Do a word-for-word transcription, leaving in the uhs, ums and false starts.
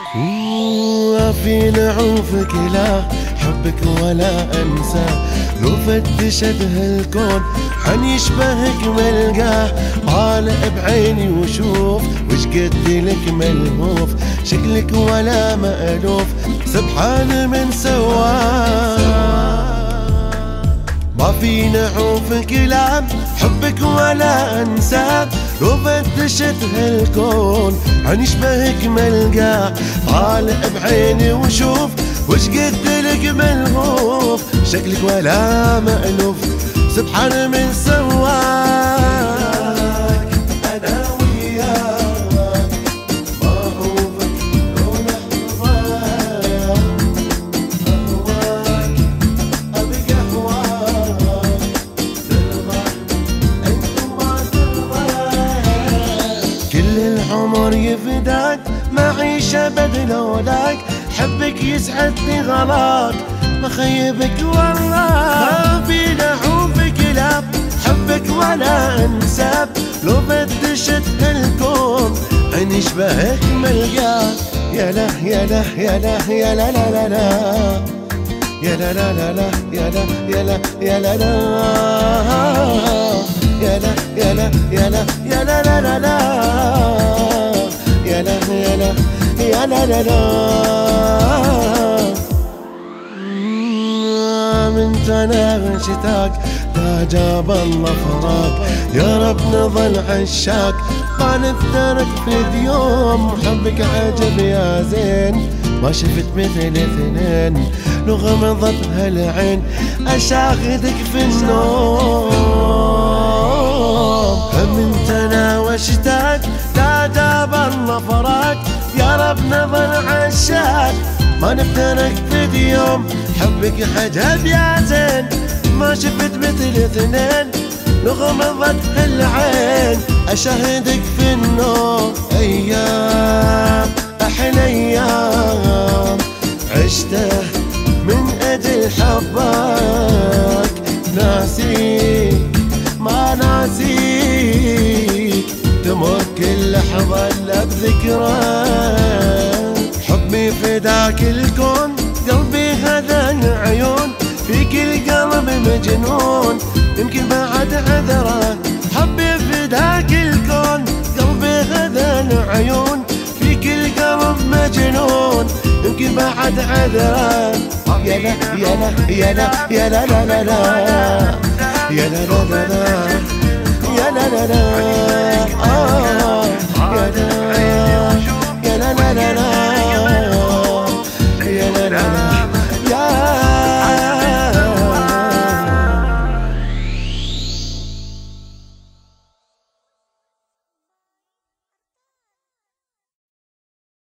ما في نعوفك لا حبك ولا انسى، لو فتشت هالكون حن يشبهك ملقاه، طالع بعيني وشوف وش قد لك ملهوف، شكلك ولا مألوف سبحان من سواه. ما في نعوفك لا حبك ولا انسى، لو فتشت هالكون عن يشبهك ملقاه، طالع بعيني وشوف وش قد لك ملهوف، شكلك ولا مألوف سبحان من سواك. انا وياك ما اعوفك لو لحظة، اهواك ابقى هواك ترضى انت ما ترضى، كل العمر يفداك معيش ابد لولاك، حبك يسعدني غلاك ما خيبك والله. ما في نعوفك لا حبك ولا انساب، لو فتشت هالكون عن يشبهك ملقاك، يا لا يا لا يا لا يا لا لا لا لا يا لا لا لا لا يا لا يا لا يا لا لا يا لا يا لا يا لا يا لا لا لا لا يا لا يا لا يا لا لا لا. من تناغشتك لا جاب الله فراق، يا رب نظل عشاك ما نفترق في يوم، حبك عجب يا زين ما شفت مثل اثنين، لو غمضت هالعين اشاهدك في النوم. من تناوشتك لا جاب الله فراق، يا رب نظل عشاك ما نفترق في يوم، حبك حجب يا زين ما شفت مثل اثنين، لو غمضت هالعين اشاهدك في النوم. ايام احلى ايام عشته من اجل حبك، ناسيك ما ناسيك تمر كل لحظة الا بذكرك، حبي فداك الكون قلبي هذا عيون، فيك القلب مجنون يمكن بعد عذره، حبي فداك الكون قلبي هذا عيون، فيك القلب مجنون يمكن بعد عذره، يا لا يا لا يا لا يا لا لا لا لا يا لا لا لا لا يا لا لا لا آه يا لا يا لا لا لا